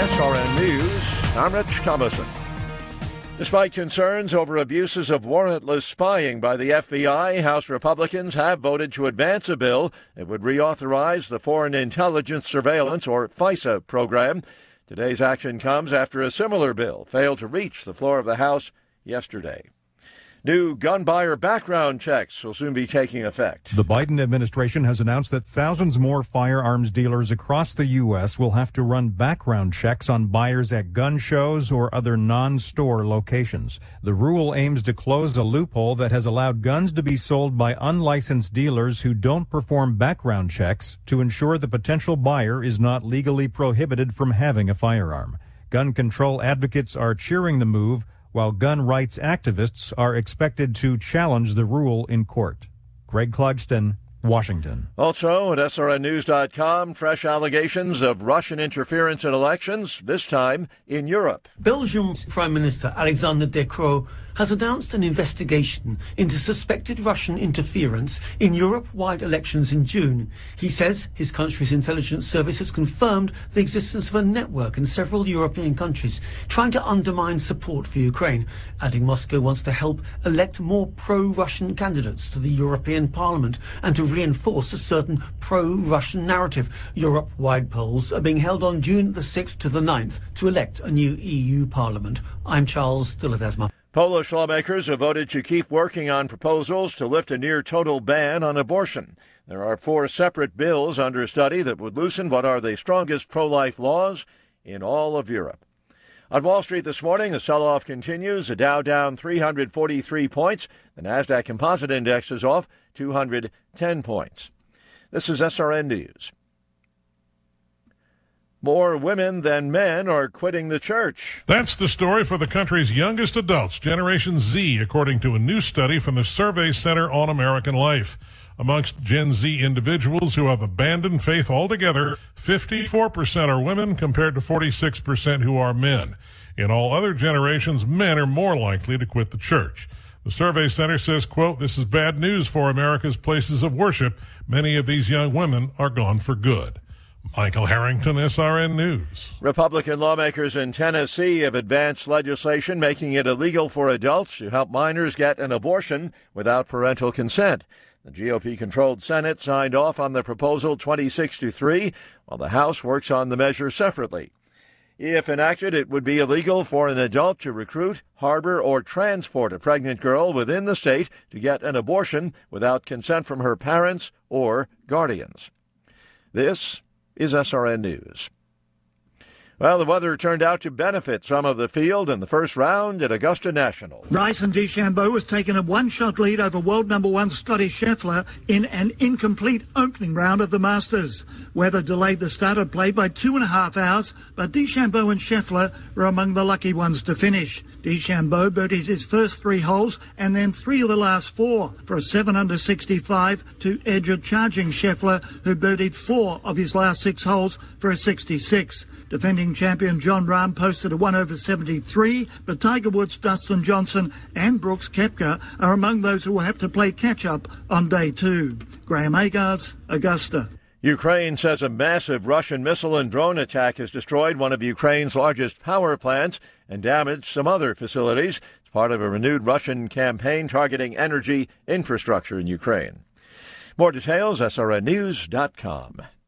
SRN News, I'm Rich Thomason. Despite concerns over abuses of warrantless spying by the FBI, House Republicans have voted to advance a bill that would reauthorize the Foreign Intelligence Surveillance, or FISA, program. Today's action comes after a similar bill failed to reach the floor of the House yesterday. New gun buyer background checks will soon be taking effect. The Biden administration has announced that thousands more firearms dealers across the U.S. will have to run background checks on buyers at gun shows or other non-store locations. The rule aims to close a loophole that has allowed guns to be sold by unlicensed dealers who don't perform background checks to ensure the potential buyer is not legally prohibited from having a firearm. Gun control advocates are cheering the move, while gun rights activists are expected to challenge the rule in court. Greg Clugston, Washington. Also at srnnews.com, fresh allegations of Russian interference in elections, this time in Europe. Belgium's Prime Minister Alexander De Croo has announced an investigation into suspected Russian interference in Europe-wide elections in June. He says his country's intelligence service has confirmed the existence of a network in several European countries trying to undermine support for Ukraine, adding Moscow wants to help elect more pro-Russian candidates to the European Parliament and to reinforce a certain pro-Russian narrative. Europe-wide polls are being held on June the 6th to the 9th to elect a new EU Parliament. I'm Charles de Ledesma. Polish lawmakers have voted to keep working on proposals to lift a near-total ban on abortion. There are 4 separate bills under study that would loosen what are the strongest pro-life laws in all of Europe. On Wall Street this morning, the sell-off continues. The Dow down 343 points. The Nasdaq Composite Index is off 210 points. This is SRN News. More women than men are quitting the church. That's the story for the country's youngest adults, Generation Z, according to a new study from the Survey Center on American Life. Amongst Gen Z individuals who have abandoned faith altogether, 54% are women compared to 46% who are men. In all other generations, men are more likely to quit the church. The Survey Center says, quote, "This is bad news for America's places of worship. Many of these young women are gone for good." Michael Harrington, SRN News. Republican lawmakers in Tennessee have advanced legislation making it illegal for adults to help minors get an abortion without parental consent. The GOP-controlled Senate signed off on the proposal 26-3, while the House works on the measure separately. If enacted, it would be illegal for an adult to recruit, harbor, or transport a pregnant girl within the state to get an abortion without consent from her parents or guardians. This is SRN News. Well, the weather turned out to benefit some of the field in the first round at Augusta National. Bryson DeChambeau has taken a one-shot lead over world number 1 Scotty Scheffler in an incomplete opening round of the Masters. Weather delayed the start of play by 2.5 hours, but DeChambeau and Scheffler were among the lucky ones to finish. DeChambeau birdied his first 3 holes and then 3 of the last 4 for a 7 under 65 to edge a charging Scheffler, who birdied 4 of his last 6 holes for a 66. Defending champion Jon Rahm posted a 1 over 73, but Tiger Woods, Dustin Johnson and Brooks Koepka are among those who will have to play catch-up on day 2. Graham Agars, Augusta. Ukraine says a massive Russian missile and drone attack has destroyed one of Ukraine's largest power plants and damaged some other facilities. It's part of a renewed Russian campaign targeting energy infrastructure in Ukraine. More details, srnnews.com.